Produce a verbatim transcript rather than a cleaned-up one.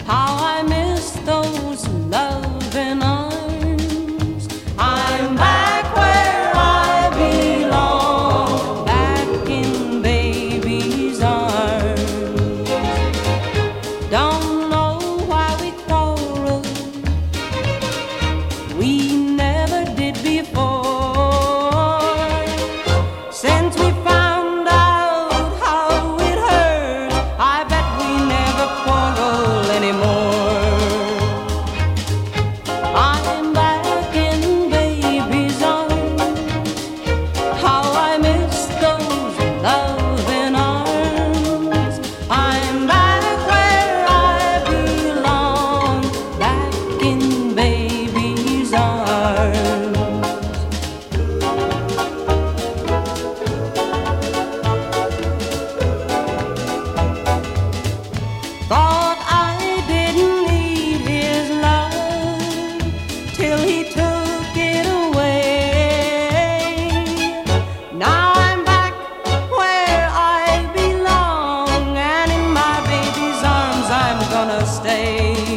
How I miss those loving arms. I'm back where I belong, back in baby's arms. Don't know why we quarreled, we never did before. Since we found out how it hurt, I bet we never quarrel anymore. I'm back in baby's arms. How I miss those loving arms. I'm back where I belong, back in baby's arms. Thought I didn't need his love till he took it away. Now I'm back where I belong, and in my baby's arms I'm gonna stay.